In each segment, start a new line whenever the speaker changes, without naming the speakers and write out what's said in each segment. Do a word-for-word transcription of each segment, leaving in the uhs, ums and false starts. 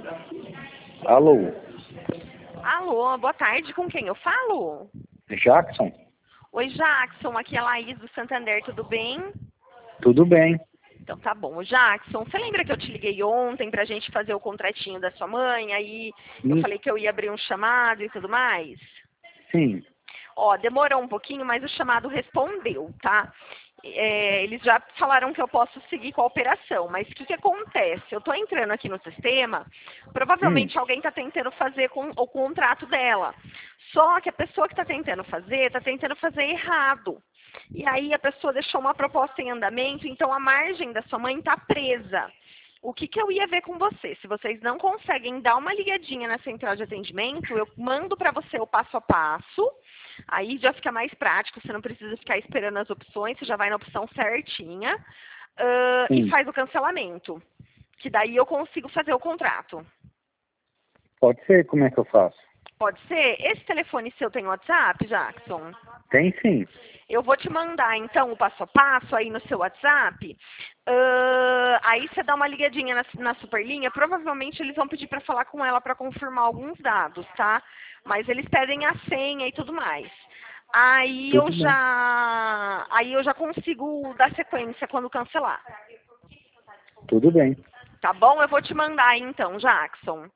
Alô,
Alô, boa tarde, com quem eu falo?
Jackson?
Oi, Jackson, aqui é a Laís do Santander, tudo bem?
Tudo bem?
Então tá bom. Jackson, você lembra que eu te liguei ontem pra gente fazer o contratinho da sua mãe? Aí eu
Hum,
falei que eu ia abrir um chamado e tudo mais?
Sim,
Ó, demorou um pouquinho, mas o chamado respondeu, tá? É, eles já falaram que eu posso seguir com a operação, mas o que, que acontece? Eu estou entrando aqui no sistema,
hum,
provavelmente alguém está tentando fazer com, o contrato dela. Só que a pessoa que está tentando fazer, está tentando fazer errado. E aí a pessoa deixou uma proposta em andamento, então a margem da sua mãe está presa. O que, que eu ia ver com você? Se vocês não conseguem dar uma ligadinha na central de atendimento, eu mando para você o passo a passo. Aí já fica mais prático, você não precisa ficar esperando as opções, você já vai na opção certinha ah, e
sim.
faz o cancelamento. Que daí eu consigo fazer o contrato.
Pode ser, como é que eu faço?
Pode ser? Esse telefone seu tem WhatsApp, Jackson?
Tem sim.
Eu vou te mandar, então, o passo a passo aí no seu WhatsApp. Ah, aí você dá uma ligadinha na, na Superlinha. Provavelmente eles vão pedir para falar com ela para confirmar alguns dados, tá? Mas eles pedem a senha e tudo mais. Aí eu
Tudo bem.
já, aí eu já consigo dar sequência quando cancelar.
Tudo bem.
Tá bom? Eu vou te mandar aí, então, Jackson.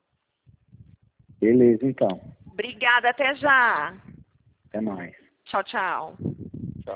Beleza, então.
Obrigada, até já.
Até mais.
Tchau, tchau.